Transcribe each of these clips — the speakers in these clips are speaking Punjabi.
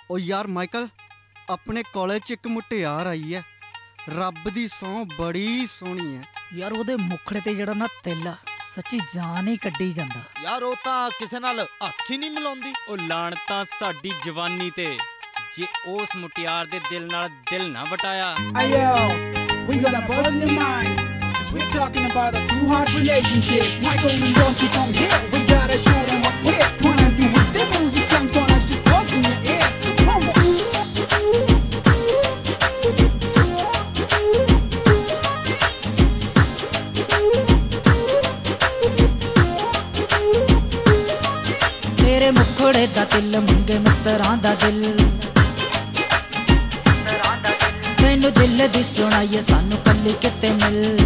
ओ यार माइकल, अपने कॉलेज च एक मुटियार आई है, रब दी सौं बड़ी सोहनी है यार। ਉਹਦੇ ਮੁਖੜੇ ਤੇ ਜਿਹੜਾ ਨਾ ਤਿਲ ਆ, ਸੱਚੀ ਜਾਨ ਹੀ ਕੱਢੀ ਜਾਂਦਾ ਯਾਰ। ਉਹ ਤਾਂ ਕਿਸੇ ਨਾਲ ਹੱਥ ਹੀ ਨਹੀਂ ਮਿਲਾਉਂਦੀ। ਉਹ ਲਾਣਤਾਂ ਸਾਡੀ ਜਵਾਨੀ ਤੇ, ਜੇ ਉਸ ਮੁਟਿਆਰ ਦੇ ਦਿਲ ਨਾਲ ਦਿਲ ਨਾ ਵਟਾਇਆ। Ayo, we got a buzz in your mind, 'cause we're talking about a two-heart relationship. Michael, and don't you come here, we gotta show them what we're trying to do with the music. Sounds gonna just buzz in your ear, so come on. ਤੇਰੇ ਮੁਖੜੇ ਦਾ ਤਿਲ ਮੰਗੇ ਮਿੱਤਰਾਂ ਦਾ ਦਿਲ, ਤੈਨੂੰ ਦਿਲ ਦੀ ਸੁਣਾਈਏ ਸਾਨੂੰ ਕੱਲੀ ਕਿਤੇ ਮਿਲ।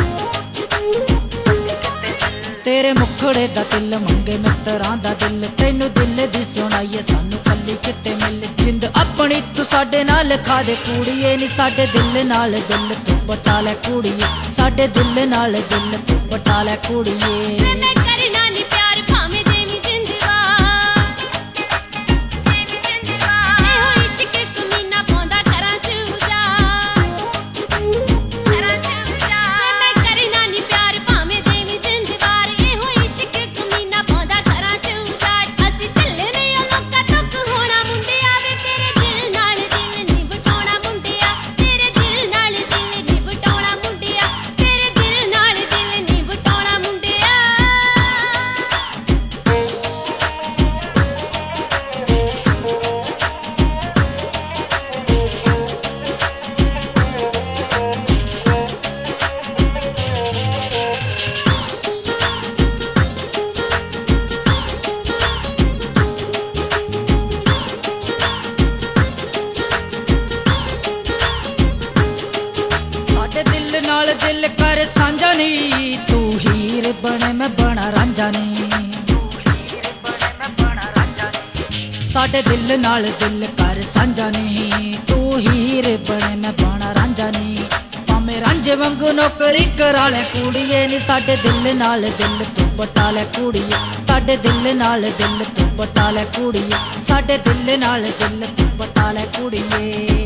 ਤੇਰੇ ਮੁਖੜੇ ਦਾ ਤਿਲ ਮੰਗੇ ਮਿੱਤਰਾਂ ਦਾ ਦਿਲ, ਤੈਨੂੰ ਦਿਲ ਦੀ ਸੁਣਾਈਏ ਸਾਨੂੰ ਕੱਲੀ ਕਿਤੇ ਮਿਲ। ਜਿੰਦ ਆਪਣੀ ਤੂੰ ਸਾਡੇ ਨਾਲ ਖਾ ਦੇ ਕੁੜੀਏ ਨੀ, ਸਾਡੇ ਦਿਲ ਨਾਲ ਦਿਲ ਤੂੰ ਪਟਾ ਲੈ ਕੁੜੀਏ, ਸਾਡੇ ਦਿਲ ਨਾਲ ਦਿਲ ਤੂੰ ਪਟਾ ਲੈ ਕੁੜੀਏ। ਨਾਲ ਦਿਲ ਕਰ ਸਾਂਝਾ ਨੀ, ਤੂੰ ਹੀਰ ਬਣੇ ਮੈਂ ਬਣਾ ਰਾਂਝਾ ਨੀ। ਸਾਡੇ ਦਿਲ ਨਾਲ ਦਿਲ ਕਰ ਸਾਂਝਾ ਨੀ, ਤੂੰ ਹੀਰ ਬਣੇ ਮੈਂ ਬਣਾ ਰਾਂਝਾ ਨੀ। ਭਾਵੇਂ ਰਾਂਝੇ ਵਾਂਗੂ ਨੌਕਰੀ ਕਰਾ ਲੈ ਕੁੜੀਏ ਨੀ, ਸਾਡੇ ਦਿਲ ਨਾਲ ਦਿਲ ਤੂੰ ਪਟਾ ਲੈ ਕੁੜੀਏ, ਸਾਡੇ ਦਿਲ ਨਾਲ ਦਿਲ ਤੂੰ ਪਟਾ ਲੈ ਕੁੜੀਏ, ਸਾਡੇ ਦਿਲ ਨਾਲ ਦਿਲ ਤੂੰ ਪਟਾ ਲੈ ਕੁੜੀਏ।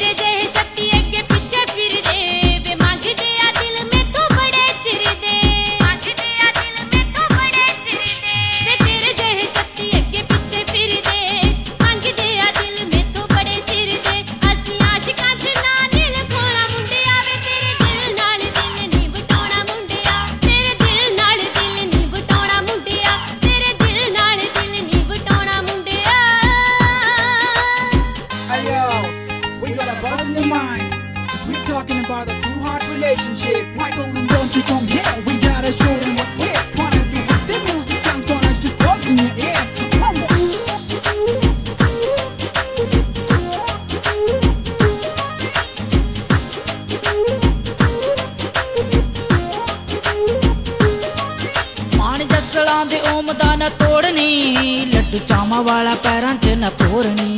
Talking about a two-heart relationship. Michael, and don't you come here, we gotta show them what we're trying to do with the music. Sounds gonna just buzz in your ear, so come on. ਮਾਣ ਜੱਸਲਾਂ ਦੇ ਓਮ ਦਾ ਨਾ ਤੋੜਨੀ, ਲੱਡੂ ਚਾਵਾਂ ਵਾਲਾ ਪੈਰਾਂ 'ਚ ਨਾ ਪੋਰਨੀ।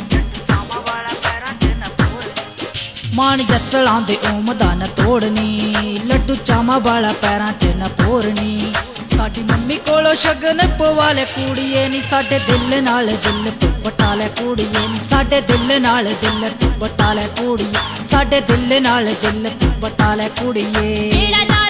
ਮਾਣ ਜੱਸਲਾਂ ਦੇ ਓਮ ਦਾ ਨਾ ਤੋੜਨੀ, ਲੱਡੂ ਚਾਵਾਂ ਵਾਲਾ ਪੈਰਾਂ 'ਚ ਨਾ ਪੋਰਨੀ। ਸਾਡੀ ਮੰਮੀ ਕੋਲੋਂ ਸ਼ਗਨ ਪਵਾ ਲੈ ਕੁੜੀਏ ਨੀ, ਸਾਡੇ ਦਿਲ ਨਾਲ ਦਿਲ ਤੂੰ ਪਟਾ ਲੈ ਕੁੜੀਏ ਨੀ, ਸਾਡੇ ਦਿਲ ਨਾਲ ਦਿਲ ਤੂੰ ਪਟਾ ਲੈ ਕੁੜੀਏ, ਸਾਡੇ ਦਿਲ ਨਾਲ ਦਿਲ ਤੂੰ ਪਟਾ ਲੈ ਕੁੜੀਏ।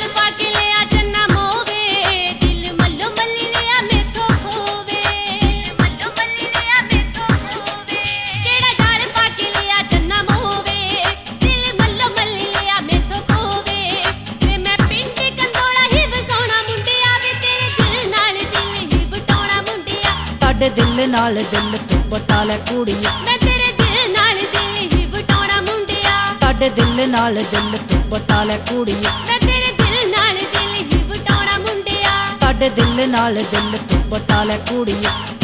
ਸਾਡੇ ਦਿਲ ਨਾਲ ਦਿਲ ਤੂੰ ਪਟਾ ਲੈ ਕੁੜੀਏ, ਮੈਂ ਤੇਰੇ ਦਿਲ ਨਾਲ ਦਿਲ ਹੀ ਵਟਾਉਣਾ ਮੁੰਡਿਆ, ਸਾਡੇ ਦਿਲ ਨਾਲ ਦਿਲ ਤੂੰ ਪਟਾ ਲੈ ਕੁੜੀਏ, ਮੈਂ ਤੇਰੇ ਦਿਲ ਨਾਲ ਦਿਲ ਹੀ ਵਟਾਉਣਾ ਮੁੰਡਿਆ, ਸਾਡੇ ਦਿਲ ਨਾਲ ਦਿਲ ਤੂੰ ਪਟਾ ਲੈ ਕੁੜੀਏ।